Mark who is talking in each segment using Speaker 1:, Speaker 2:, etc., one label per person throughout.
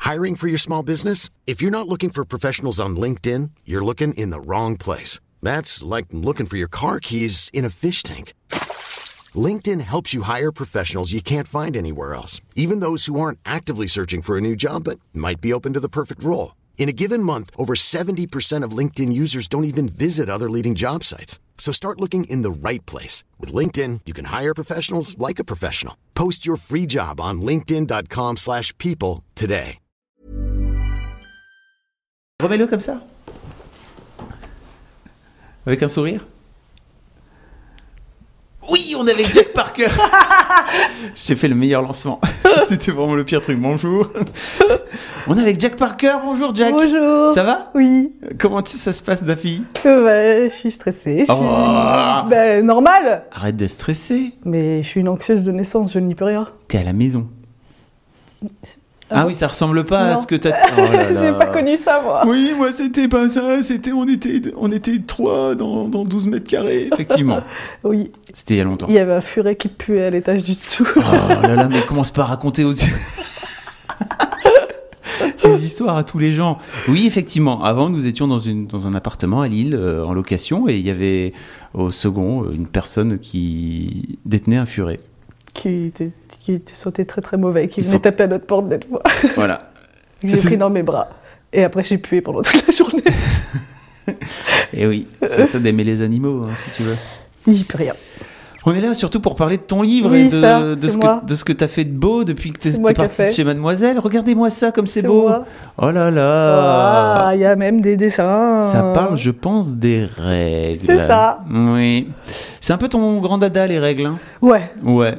Speaker 1: Hiring for your small business? If you're not looking for professionals on LinkedIn, you're looking in the wrong place. That's like looking for your car keys in a fish tank. LinkedIn helps you hire professionals you can't find anywhere else, even those who aren't actively searching for a new job but might be open to the perfect role. In a given month, over 70% of LinkedIn users don't even visit other leading job sites. So start looking in the right place. With LinkedIn, you can hire professionals like a professional. Post your free job on linkedin.com/people today.
Speaker 2: Remets-le comme ça. Avec un sourire. Oui, on est avec Jack Parker. J'ai fait le meilleur lancement. C'était vraiment le pire truc. Bonjour. On est avec Jack Parker. Bonjour Jack.
Speaker 3: Bonjour.
Speaker 2: Ça va ?
Speaker 3: Oui.
Speaker 2: Comment ça se passe, Daffy ?
Speaker 3: Je suis stressée. Normal.
Speaker 2: Arrête de stresser.
Speaker 3: Mais je suis une anxieuse de naissance, je n'y peux rien.
Speaker 2: T'es à la maison. Ah oui, ça ressemble pas à ce que t'as... Oh là là.
Speaker 3: J'ai pas connu ça, moi.
Speaker 2: Oui, moi, c'était pas ça. On était 3 dans 12 mètres carrés, effectivement.
Speaker 3: Oui.
Speaker 2: C'était il y a longtemps.
Speaker 3: Il y avait un furet qui puait à l'étage du dessous.
Speaker 2: Oh là là, mais commence pas à raconter des histoires à tous les gens. Oui, effectivement. Avant, nous étions dans un appartement à Lille, en location, et il y avait au second une personne qui détenait un furet. Qui
Speaker 3: sentait très très mauvais, qui venait taper à notre porte des fois.
Speaker 2: Voilà.
Speaker 3: J'ai pris dans mes bras. Et après, j'ai pué pendant toute la journée.
Speaker 2: Et oui, c'est ça d'aimer les animaux, hein, si tu veux.
Speaker 3: Il n'y peut rien.
Speaker 2: On est là surtout pour parler de ton livre
Speaker 3: oui,
Speaker 2: et de ce que tu as fait de beau depuis que tu es partie de chez Mademoiselle. Regardez-moi ça, comme c'est beau.
Speaker 3: Moi.
Speaker 2: Oh là là.
Speaker 3: Il y a même des dessins.
Speaker 2: Ça parle, je pense, des règles.
Speaker 3: C'est ça.
Speaker 2: Oui. C'est un peu ton grand dada, les règles. Hein.
Speaker 3: Ouais.
Speaker 2: Pourquoi ?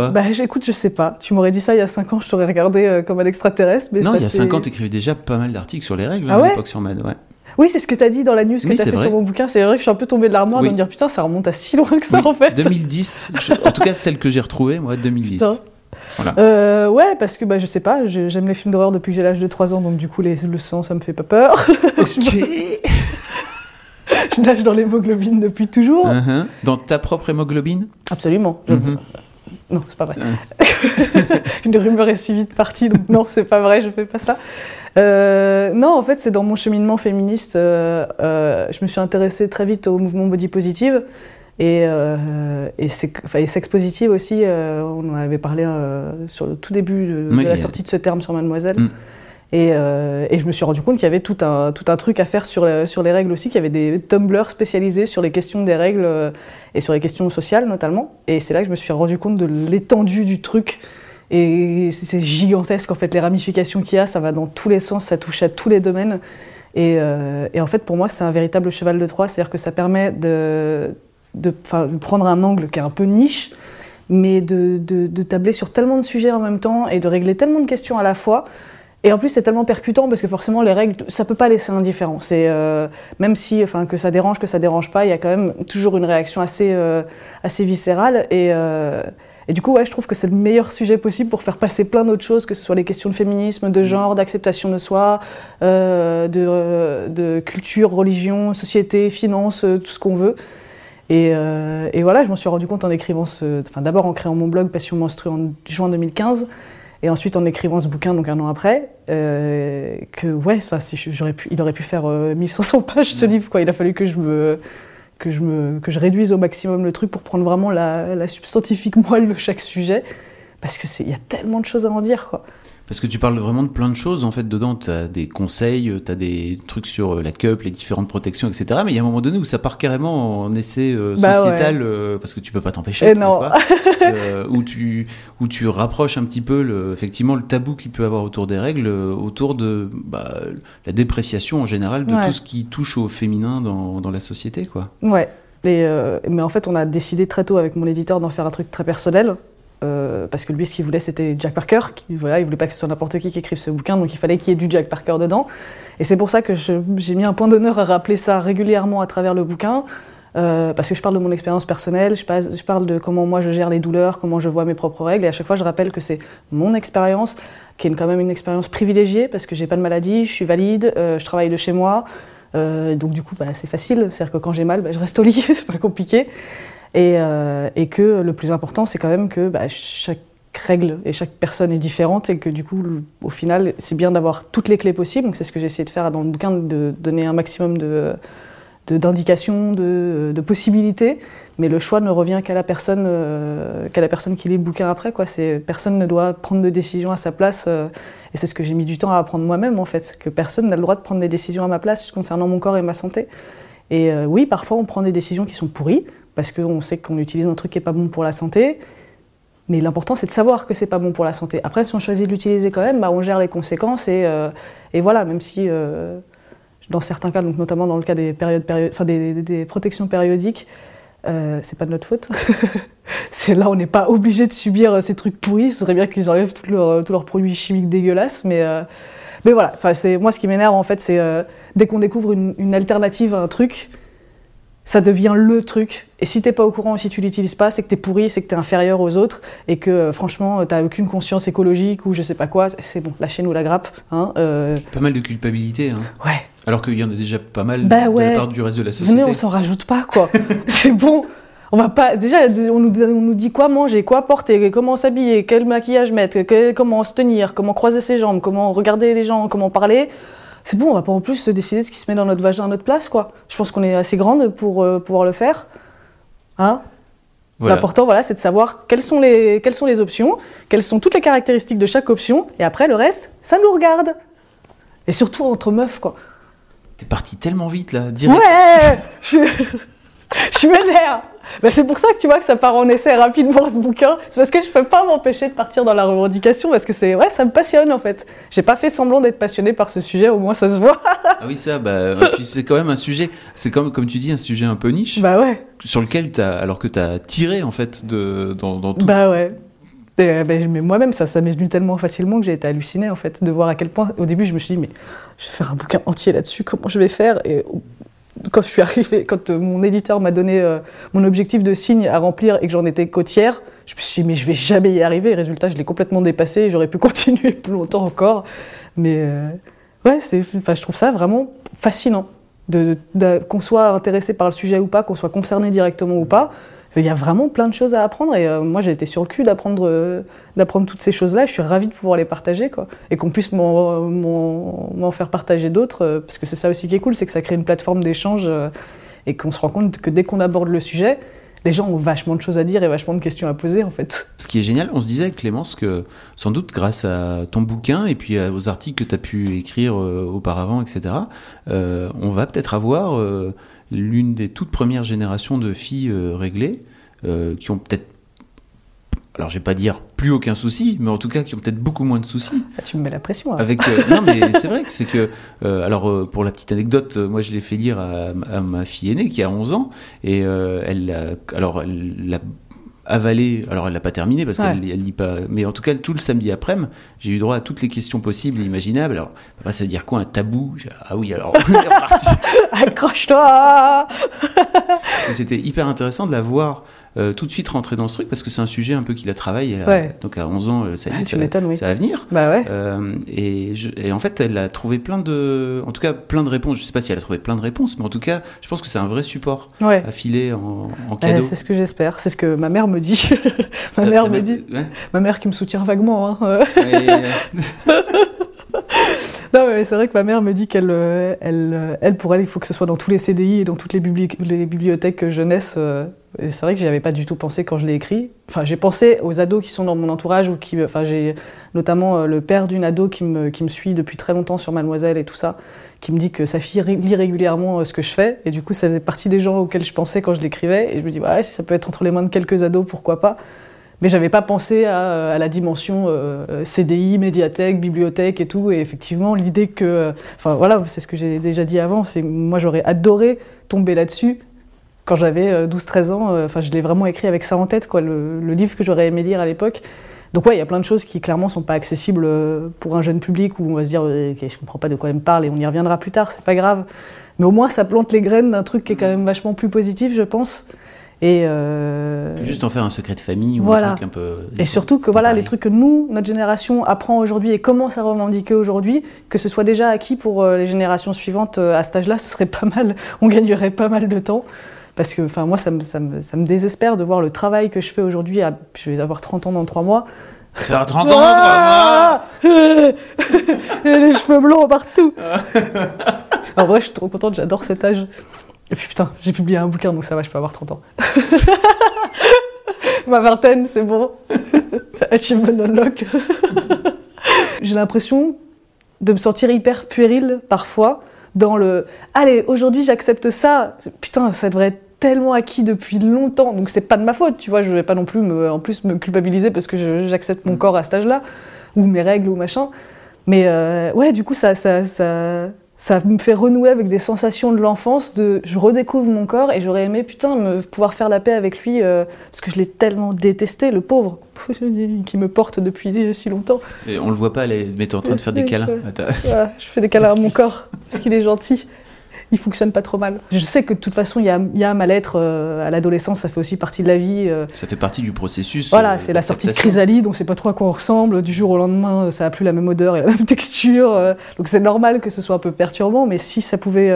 Speaker 3: Écoute, je sais pas. Tu m'aurais dit ça il y a 5 ans, je t'aurais regardé comme un extraterrestre. Mais
Speaker 2: non,
Speaker 3: ça,
Speaker 2: il y a 5 ans, tu écrivais déjà pas mal d'articles sur les règles à l'époque sur Mad. Ouais.
Speaker 3: Oui, c'est ce que tu as dit dans la news que tu as fait
Speaker 2: vrai.
Speaker 3: sur mon bouquin. C'est vrai que je suis un peu tombée de l'armoire de me dire putain, ça remonte à si loin que ça en fait.
Speaker 2: 2010. En tout cas, celle que j'ai retrouvée, moi, 2010. Putain.
Speaker 3: Voilà. Ouais, parce que je sais pas, j'aime les films d'horreur depuis que j'ai l'âge de 3 ans, donc du coup, le sang, ça me fait pas peur.
Speaker 2: Ok.
Speaker 3: Je nage dans l'hémoglobine depuis toujours.
Speaker 2: Dans ta propre hémoglobine ?
Speaker 3: Absolument. Non, c'est pas vrai. Une rumeur est si vite partie, donc non, c'est pas vrai, je fais pas ça. Non, en fait, c'est dans mon cheminement féministe. Je me suis intéressée très vite au mouvement body positive et sex positive aussi. On en avait parlé sur le tout début de la sortie de ce terme sur Mademoiselle. Et je me suis rendu compte qu'il y avait tout un truc à faire sur les règles aussi, qu'il y avait des Tumblr spécialisés sur les questions des règles et sur les questions sociales notamment. Et c'est là que je me suis rendu compte de l'étendue du truc. Et c'est gigantesque en fait, les ramifications qu'il y a, ça va dans tous les sens, ça touche à tous les domaines. Et en fait, pour moi, c'est un véritable cheval de Troie, c'est-à-dire que ça permet de prendre un angle qui est un peu niche, mais de tabler sur tellement de sujets en même temps et de régler tellement de questions à la fois. Et en plus, c'est tellement percutant parce que forcément, les règles, ça peut pas laisser indifférent. C'est même si, que ça dérange pas, il y a quand même toujours une réaction assez viscérale. Et du coup, je trouve que c'est le meilleur sujet possible pour faire passer plein d'autres choses, que ce soit les questions de féminisme, de genre, d'acceptation de soi, de culture, religion, société, finance, tout ce qu'on veut. Et voilà, je m'en suis rendu compte en écrivant d'abord en créant mon blog Passion Menstrue en juin 2015. Et ensuite, en écrivant ce bouquin, donc 1 an après, il aurait pu faire 1500 pages, ce livre, quoi. Il a fallu que je réduise au maximum le truc pour prendre vraiment la substantifique moelle de chaque sujet, parce que il y a tellement de choses à en dire, quoi.
Speaker 2: Parce que tu parles vraiment de plein de choses, en fait, dedans. Tu as des conseils, tu as des trucs sur la cup, les différentes protections, etc. Mais il y a un moment donné où ça part carrément en essai sociétal, parce que tu peux pas t'empêcher, n'est-ce pas où tu rapproches un petit peu, effectivement, le tabou qu'il peut avoir autour des règles, autour de la dépréciation, en général, de tout ce qui touche au féminin dans la société, quoi.
Speaker 3: Ouais. Mais en fait, on a décidé très tôt avec mon éditeur d'en faire un truc très personnel. Parce que lui, ce qu'il voulait, c'était Jack Parker. Il voulait pas que ce soit n'importe qui écrive ce bouquin, donc il fallait qu'il y ait du Jack Parker dedans. Et c'est pour ça que j'ai mis un point d'honneur à rappeler ça régulièrement à travers le bouquin, parce que je parle de mon expérience personnelle, je parle de comment moi je gère les douleurs, comment je vois mes propres règles, et à chaque fois je rappelle que c'est mon expérience, qui est quand même une expérience privilégiée, parce que j'ai pas de maladie, je suis valide, je travaille de chez moi, donc du coup c'est facile, c'est-à-dire que quand j'ai mal, je reste au lit, c'est pas compliqué. Et que le plus important, c'est quand même que règle et chaque personne est différente et que du coup, au final, c'est bien d'avoir toutes les clés possibles. Donc c'est ce que j'ai essayé de faire dans le bouquin, de donner un maximum d'indications, de possibilités. Mais le choix ne revient qu'à la personne qui lit le bouquin après, quoi. Personne ne doit prendre de décision à sa place. Et c'est ce que j'ai mis du temps à apprendre moi-même, en fait. Que personne n'a le droit de prendre des décisions à ma place concernant mon corps et ma santé. Et oui, parfois, on prend des décisions qui sont pourries, parce qu'on sait qu'on utilise un truc qui n'est pas bon pour la santé. Mais l'important, c'est de savoir que c'est pas bon pour la santé. Après, si on choisit de l'utiliser quand même, on gère les conséquences et voilà, même si dans certains cas, donc notamment dans le cas des des protections périodiques, c'est pas de notre faute. Là, on n'est pas obligé de subir ces trucs pourris. Ce serait bien qu'ils enlèvent tous leurs produits chimiques dégueulasses, mais voilà. Moi, ce qui m'énerve en fait, c'est dès qu'on découvre une alternative à un truc. Ça devient le truc. Et si t'es pas au courant, si tu l'utilises pas, c'est que t'es pourri, c'est que t'es inférieur aux autres, et que franchement, t'as aucune conscience écologique ou je sais pas quoi. C'est bon, lâchez-nous la grappe. Hein,
Speaker 2: Pas mal de culpabilité. Hein.
Speaker 3: Ouais.
Speaker 2: Alors qu'il y en a déjà pas mal de la part du reste de la société.
Speaker 3: Venez, on s'en rajoute pas, quoi. C'est bon. On va pas. Déjà, on nous dit quoi manger, quoi porter, comment s'habiller, quel maquillage mettre, comment se tenir, comment croiser ses jambes, comment regarder les gens, comment parler. C'est bon, on va pas en plus se décider ce qui se met dans notre vagin à notre place, quoi. Je pense qu'on est assez grande pour pouvoir le faire. Hein ? Voilà. L'important, c'est de savoir quelles sont les options, quelles sont toutes les caractéristiques de chaque option, et après, le reste, ça nous regarde. Et surtout entre meufs, quoi.
Speaker 2: T'es partie tellement vite, là, direct.
Speaker 3: Ouais. Je suis vénère. C'est pour ça que tu vois que ça part en essai rapidement, ce bouquin. C'est parce que je peux pas m'empêcher de partir dans la revendication, parce que ça me passionne en fait. J'ai pas fait semblant d'être passionnée par ce sujet, au moins ça se voit.
Speaker 2: Ah oui, ça, puis c'est quand même un sujet, c'est comme tu dis, un sujet un peu niche.
Speaker 3: Ouais.
Speaker 2: Sur lequel alors que t'as tiré en fait dans tout.
Speaker 3: Ouais. Mais moi-même, ça m'est venu tellement facilement que j'ai été hallucinée en fait, de voir à quel point, au début je me suis dit, mais je vais faire un bouquin entier là-dessus, comment je vais faire ? Et quand je suis arrivée, quand mon éditeur m'a donné mon objectif de signe à remplir et que j'en étais qu'au tiers, je me suis dit, mais je vais jamais y arriver. Et résultat, je l'ai complètement dépassé et j'aurais pu continuer plus longtemps encore. Mais je trouve ça vraiment fascinant. Qu'on soit intéressé par le sujet ou pas, qu'on soit concerné directement ou pas, il y a vraiment plein de choses à apprendre. Et moi, j'ai été sur le cul d'apprendre toutes ces choses-là. Je suis ravie de pouvoir les partager, quoi. Et qu'on puisse m'en faire partager d'autres, parce que c'est ça aussi qui est cool, c'est que ça crée une plateforme d'échange et qu'on se rend compte que dès qu'on aborde le sujet, les gens ont vachement de choses à dire et vachement de questions à poser, en fait.
Speaker 2: Ce qui est génial, on se disait avec Clémence que, sans doute grâce à ton bouquin et puis aux articles que tu as pu écrire auparavant, etc., on va peut-être avoir l'une des toutes premières générations de filles réglées qui ont peut-être, alors je vais pas dire plus aucun souci, mais en tout cas qui ont peut-être beaucoup moins de soucis.
Speaker 3: Ah, tu me mets la pression. Hein.
Speaker 2: Non, mais c'est vrai que c'est que... pour la petite anecdote, moi je l'ai fait lire à ma fille aînée qui a 11 ans, et elle l'a avalé, alors elle l'a pas terminé parce qu'elle lit pas, mais en tout cas tout le samedi après-midi, j'ai eu droit à toutes les questions possibles et imaginables. Alors, ça veut dire quoi un tabou ? Ah oui, alors on est reparti.
Speaker 3: Accroche-toi.
Speaker 2: Et c'était hyper intéressant de la voir tout de suite rentrer dans ce truc parce que c'est un sujet un peu qu'il a travaillé. Donc à 11 ans, ça y est, ça va venir. Et en fait, elle a trouvé plein de réponses. Je sais pas si elle a trouvé plein de réponses, mais en tout cas, je pense que c'est un vrai support à filer en cadeau.
Speaker 3: C'est ce que j'espère. C'est ce que ma mère me dit. Ma mère qui me soutient vaguement. Hein. Non, mais c'est vrai que ma mère me dit qu'elle, pour elle, il faut que ce soit dans tous les CDI et dans toutes les bibliothèques jeunesse. Et c'est vrai que j'y avais pas du tout pensé quand je l'ai écrit. Enfin, j'ai pensé aux ados qui sont dans mon entourage ou j'ai notamment le père d'une ado qui me suit depuis très longtemps sur Mademoiselle et tout ça, qui me dit que sa fille lit régulièrement ce que je fais. Et du coup, ça faisait partie des gens auxquels je pensais quand je l'écrivais. Et je me dis, si ça peut être entre les mains de quelques ados, pourquoi pas. Mais j'avais pas pensé à la dimension CDI, médiathèque, bibliothèque et tout. Et effectivement, l'idée que... c'est ce que j'ai déjà dit avant. Moi, j'aurais adoré tomber là-dessus quand j'avais 12-13 ans. Je l'ai vraiment écrit avec ça en tête, quoi, le livre que j'aurais aimé lire à l'époque. Donc il y a plein de choses qui, clairement, sont pas accessibles pour un jeune public où on va se dire je comprends pas de quoi elle me parle et on y reviendra plus tard, c'est pas grave. Mais au moins, ça plante les graines d'un truc qui est quand même vachement plus positif, je pense. Et
Speaker 2: juste en faire un secret de famille ou un truc un peu...
Speaker 3: Et surtout que les trucs que notre génération apprend aujourd'hui et commence à revendiquer aujourd'hui, que ce soit déjà acquis pour les générations suivantes à cet âge-là, ce serait pas mal, on gagnerait pas mal de temps. Parce que moi, ça me désespère de voir le travail que je fais aujourd'hui, je vais avoir 30 ans dans 3 mois,
Speaker 2: Faire 30 ans,
Speaker 3: les cheveux blancs partout. En vrai, je suis trop contente, j'adore cet âge. Et puis putain, j'ai publié un bouquin, donc ça va, je peux avoir 30 ans. Ma vingtaine, c'est bon. Achievement unlocked. J'ai l'impression de me sentir hyper puérile parfois dans le « Allez, aujourd'hui j'accepte ça ». Putain, ça devrait être tellement acquis depuis longtemps, donc c'est pas de ma faute, tu vois, je vais pas non plus me culpabiliser parce que j'accepte mon corps à cet âge-là, ou mes règles ou machin. Mais ouais, du coup, ça me fait renouer avec des sensations de l'enfance, je redécouvre mon corps et j'aurais aimé, pouvoir faire la paix avec lui, parce que je l'ai tellement détesté, le pauvre, qui me porte depuis si longtemps.
Speaker 2: Et on le voit pas, mais t'es en train de faire des câlins.
Speaker 3: Voilà, je fais des câlins à mon corps, parce qu'il est gentil. Il fonctionne pas trop mal. Je sais que de toute façon, il y a un mal-être à l'adolescence, ça fait aussi partie de la vie.
Speaker 2: Ça fait partie du processus.
Speaker 3: Voilà, c'est la sortie de chrysalide, on sait pas trop à quoi on ressemble. Du jour au lendemain, ça a plus la même odeur et la même texture. Donc c'est normal que ce soit un peu perturbant, mais si ça pouvait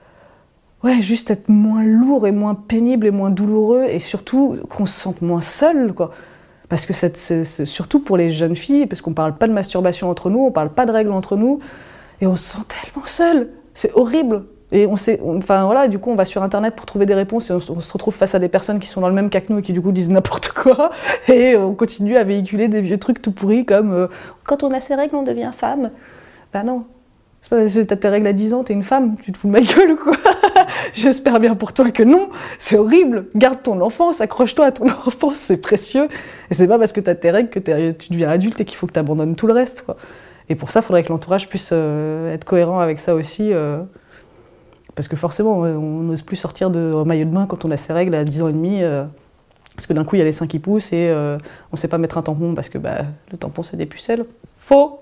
Speaker 3: juste être moins lourd et moins pénible et moins douloureux, et surtout qu'on se sente moins seul, quoi. Parce que c'est surtout pour les jeunes filles, parce qu'on parle pas de masturbation entre nous, on parle pas de règles entre nous, et on se sent tellement seul. C'est horrible. Et du coup, on va sur Internet pour trouver des réponses et on se retrouve face à des personnes qui sont dans le même cas que nous et qui, du coup, disent n'importe quoi. Et on continue à véhiculer des vieux trucs tout pourris comme quand on a ses règles, on devient femme. Ben non. C'est pas parce que t'as tes règles à 10 ans, t'es une femme, tu te fous de ma gueule ou quoi? J'espère bien pour toi que non. C'est horrible. Garde ton enfance, accroche-toi à ton enfance, c'est précieux. Et c'est pas parce que t'as tes règles que tu deviens adulte et qu'il faut que t'abandonnes tout le reste, quoi. Et pour ça, il faudrait que l'entourage puisse être cohérent avec ça aussi. Parce que forcément, on n'ose plus sortir en maillot de bain quand on a ses règles à 10 ans et demi. Parce que d'un coup, il y a les seins qui poussent et on ne sait pas mettre un tampon parce que le tampon, c'est des pucelles. Faux.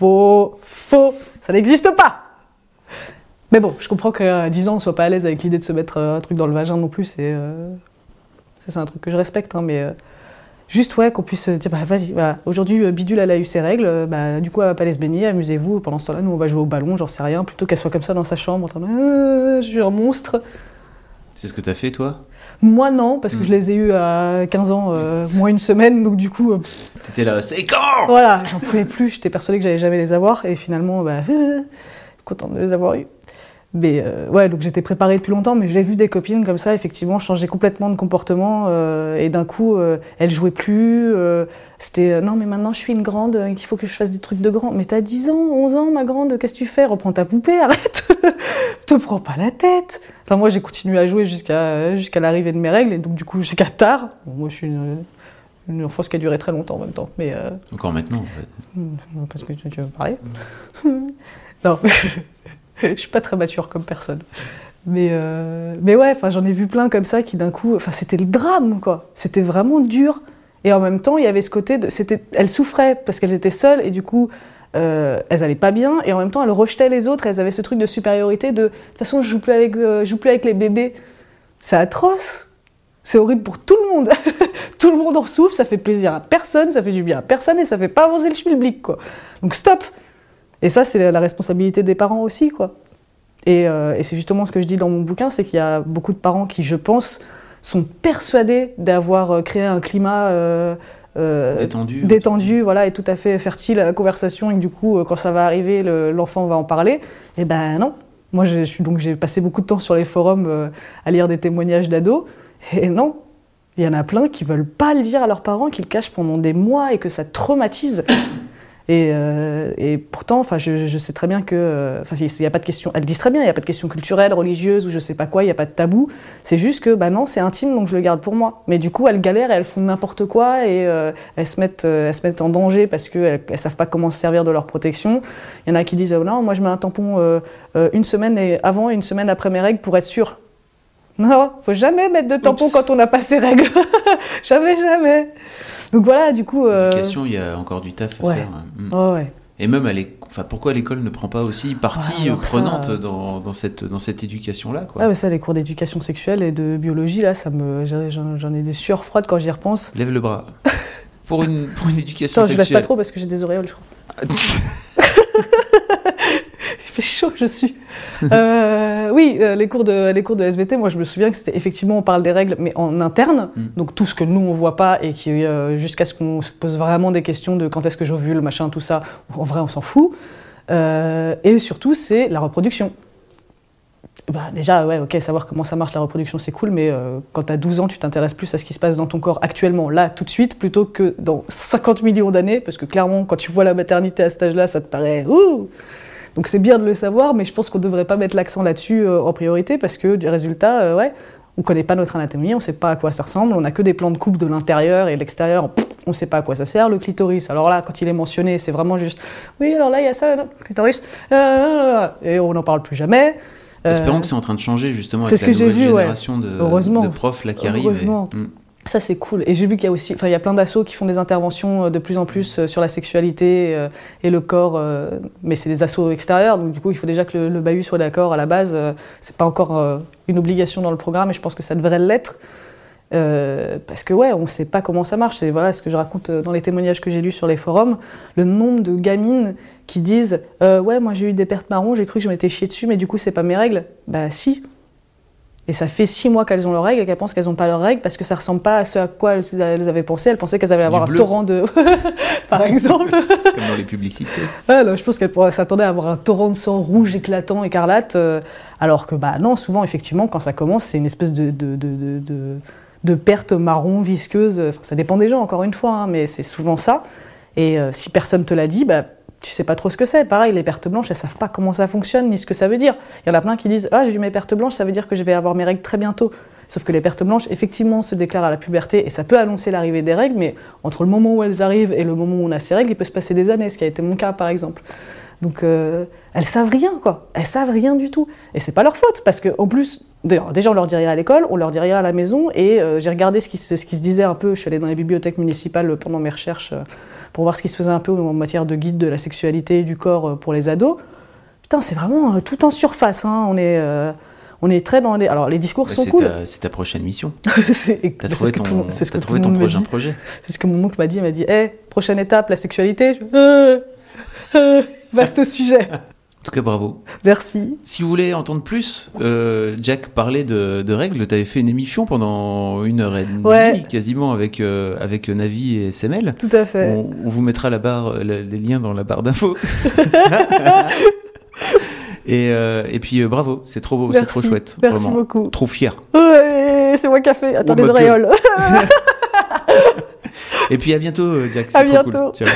Speaker 3: Ça n'existe pas. Mais bon, je comprends qu'à 10 ans, on ne soit pas à l'aise avec l'idée de se mettre un truc dans le vagin non plus. C'est un truc que je respecte, hein, mais... Juste qu'on puisse dire vas-y, voilà. Aujourd'hui Bidule elle a eu ses règles, du coup elle va pas aller se baigner, amusez-vous, pendant ce temps-là nous on va jouer au ballon, j'en sais rien, plutôt qu'elle soit comme ça dans sa chambre en train de je suis un monstre.
Speaker 2: C'est ce que t'as fait toi?
Speaker 3: Moi non, parce que je les ai eus à 15 ans, moins une semaine, donc du coup...
Speaker 2: T'étais là, c'est quand?
Speaker 3: Voilà, j'en pouvais plus, j'étais persuadée que j'allais jamais les avoir, et finalement, contente de les avoir eus. Mais donc j'étais préparée depuis longtemps, mais j'ai vu des copines comme ça, effectivement, changer complètement de comportement, et d'un coup, elles jouaient plus, c'était non mais maintenant je suis une grande, il faut que je fasse des trucs de grand. Mais t'as 10 ans, 11 ans ma grande, qu'est-ce que tu fais? Reprends ta poupée, arrête. Te prends pas la tête. Enfin moi j'ai continué à jouer jusqu'à l'arrivée de mes règles, et donc du coup jusqu'à tard. Bon, moi je suis une enfance qui a duré très longtemps en même temps. Mais,
Speaker 2: encore maintenant en fait.
Speaker 3: Parce que tu veux parler. Non. Je suis pas très mature comme personne. Mais ouais, j'en ai vu plein comme ça qui d'un coup... c'était le drame, quoi. C'était vraiment dur. Et en même temps, il y avait ce côté de... Elles souffraient parce qu'elles étaient seules et du coup, elles allaient pas bien. Et en même temps, elles rejetaient les autres et elles avaient ce truc de supériorité de... De toute façon, je joue plus avec les bébés. C'est atroce. C'est horrible pour tout le monde. Tout le monde en souffre, ça fait plaisir à personne, ça fait du bien à personne et ça fait pas avancer le schmilblick, quoi. Donc stop. Et ça, c'est la responsabilité des parents aussi, quoi. Et c'est justement ce que je dis dans mon bouquin, c'est qu'il y a beaucoup de parents qui, je pense, sont persuadés d'avoir créé un climat détendu, voilà, et tout à fait fertile à la conversation, et que du coup, quand ça va arriver, l'enfant va en parler. Et ben non. Moi, j'ai passé beaucoup de temps sur les forums à lire des témoignages d'ados, et non. Il y en a plein qui veulent pas le dire à leurs parents, qui le cachent pendant des mois et que ça traumatise. Et pourtant, je sais très bien que, il y a pas de question. Elles disent très bien, il y a pas de question culturelle, religieuse ou je sais pas quoi, il y a pas de tabou. C'est juste que, non, c'est intime, donc je le garde pour moi. Mais du coup, elles galèrent, et elles font n'importe quoi et elles se mettent en danger parce que elles savent pas comment se servir de leur protection. Il y en a qui disent non, moi je mets un tampon une semaine avant et une semaine après mes règles pour être sûre. Non, faut jamais mettre de tampon quand on n'a pas ses règles. Jamais. Donc voilà, du coup...
Speaker 2: L'éducation, il y a encore du taf à faire.
Speaker 3: Oh, ouais.
Speaker 2: Et même, pourquoi l'école ne prend pas aussi partie prenante dans cette éducation-là, quoi.
Speaker 3: Ah, mais ça, les cours d'éducation sexuelle et de biologie, là, j'en ai des sueurs froides quand j'y repense.
Speaker 2: Lève le bras. pour une éducation sexuelle.
Speaker 3: Je lève pas trop parce que j'ai des auréoles, je crois. Il fait chaud, je suis. oui, les cours de SVT, moi je me souviens que c'était effectivement, on parle des règles, mais en interne, donc tout ce que nous on voit pas et qui jusqu'à ce qu'on se pose vraiment des questions de quand est-ce que j'ovule, machin, tout ça, en vrai on s'en fout. Et surtout c'est la reproduction. Déjà, ouais, ok, savoir comment ça marche la reproduction c'est cool, mais quand t'as 12 ans tu t'intéresses plus à ce qui se passe dans ton corps actuellement, là, tout de suite, plutôt que dans 50 millions d'années, parce que clairement quand tu vois la maternité à cet âge-là, ça te paraît ouh. Donc c'est bien de le savoir, mais je pense qu'on ne devrait pas mettre l'accent là-dessus en priorité, parce que du résultat, on ne connaît pas notre anatomie, on ne sait pas à quoi ça ressemble, on n'a que des plans de coupe de l'intérieur et de l'extérieur, on ne sait pas à quoi ça sert. Le clitoris, alors là, quand il est mentionné, c'est vraiment juste « oui, alors là, il y a ça, le clitoris, et on n'en parle plus jamais ».
Speaker 2: Espérons que c'est en train de changer, justement,
Speaker 3: avec
Speaker 2: la nouvelle génération de profs là, qui arrive.
Speaker 3: Heureusement. Ça, c'est cool. Et j'ai vu qu'il y a aussi, il y a plein d'assos qui font des interventions de plus en plus sur la sexualité et le corps, mais c'est des assos extérieurs, donc du coup, il faut déjà que le bahut soit d'accord à la base. C'est pas encore une obligation dans le programme, et je pense que ça devrait l'être. Parce que on ne sait pas comment ça marche. C'est ce que je raconte dans les témoignages que j'ai lus sur les forums. Le nombre de gamines qui disent moi j'ai eu des pertes marron, j'ai cru que je m'étais chié dessus, mais du coup c'est pas mes règles. Bah si. Et ça fait 6 mois qu'elles ont leurs règles et qu'elles pensent qu'elles n'ont pas leurs règles parce que ça ressemble pas à ce à quoi elles avaient pensé. Elles pensaient qu'elles allaient avoir un torrent de... par exemple.
Speaker 2: Comme dans les publicités.
Speaker 3: Je pense qu'elles s'attendaient à avoir un torrent de sang rouge éclatant, écarlate. Alors que non, souvent effectivement quand ça commence c'est une espèce de perte marron, visqueuse. Enfin, ça dépend des gens, encore une fois, mais c'est souvent ça. Et si personne te l'a dit, tu sais pas trop ce que c'est. Pareil, les pertes blanches, elles savent pas comment ça fonctionne, ni ce que ça veut dire. Il y en a plein qui disent « Ah, j'ai eu mes pertes blanches, ça veut dire que je vais avoir mes règles très bientôt. » Sauf que les pertes blanches, effectivement, se déclarent à la puberté, et ça peut annoncer l'arrivée des règles, mais entre le moment où elles arrivent et le moment où on a ces règles, il peut se passer des années, ce qui a été mon cas, par exemple. Donc, elles savent rien, quoi. Elles savent rien du tout. Et c'est pas leur faute, parce qu'en plus... Déjà, on leur dit rien à l'école, on leur dit rien à la maison, et j'ai regardé ce qui se disait un peu. Je suis allée dans les bibliothèques municipales pendant mes recherches pour voir ce qui se faisait un peu en matière de guide de la sexualité et du corps pour les ados. Putain, c'est vraiment tout en surface. Hein. On est très dans les... Alors, les discours sont cool.
Speaker 2: C'est ta prochaine mission.
Speaker 3: T'as trouvé ton prochain projet. C'est ce que mon oncle m'a dit. Il m'a dit, prochaine étape, la sexualité. Vaste sujet.
Speaker 2: En tout cas, bravo.
Speaker 3: Merci.
Speaker 2: Si vous voulez entendre plus, Jack parlait de règles. Tu avais fait une émission pendant 1h30, quasiment, avec Navi et SML.
Speaker 3: Tout à fait.
Speaker 2: On vous mettra les liens dans la barre d'infos. Et puis, bravo, c'est trop beau, c'est trop chouette.
Speaker 3: Merci
Speaker 2: vraiment.
Speaker 3: Beaucoup.
Speaker 2: Trop fier.
Speaker 3: Ouais, c'est moi qui a fait. Attends, les auréoles.
Speaker 2: Et puis, à bientôt, Jack.
Speaker 3: C'est trop cool.
Speaker 2: Ciao.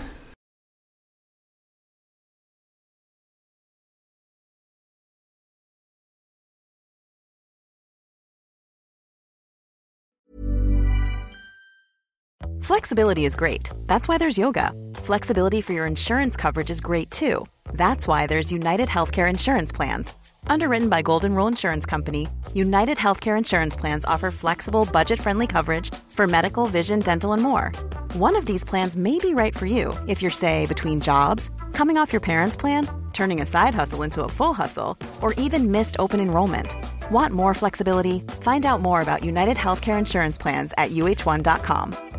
Speaker 4: Flexibility is great. That's why there's yoga. Flexibility for your insurance coverage is great too. That's why there's United Healthcare Insurance Plans. Underwritten by Golden Rule Insurance Company, United Healthcare Insurance Plans offer flexible, budget-friendly coverage for medical, vision, dental, and more. One of these plans may be right for you if you're, say, between jobs, coming off your parents' plan, turning a side hustle into a full hustle, or even missed open enrollment. Want more flexibility? Find out more about United Healthcare Insurance Plans at uh1.com.